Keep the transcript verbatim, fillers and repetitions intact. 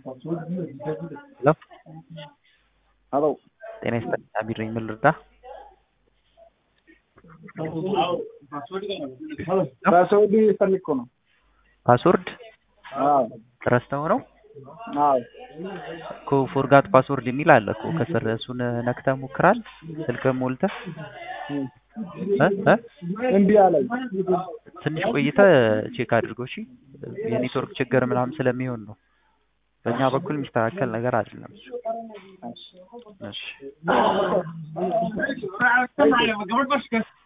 Hello? Hello. Tienes Abir email rda? Password ፈልኮ ነው። ፓስወርድ አዎ ረስተው ነው አዎ እኮ ፎርጋት ፓስወርድ የሚል አለ እኮ ከስር እሱን ነክተህ ሞክራል ስልክህን ሞልተህ እ እ እንዴ አለኝ ትንሽ ቆይተህ ቼክ አድርገው እሺ የኔትወርክ ችግር ምናምን ስለሚሆን ነው በእኛ በኩል የሚስተካከል ነገር አይደለም እሺ እሺ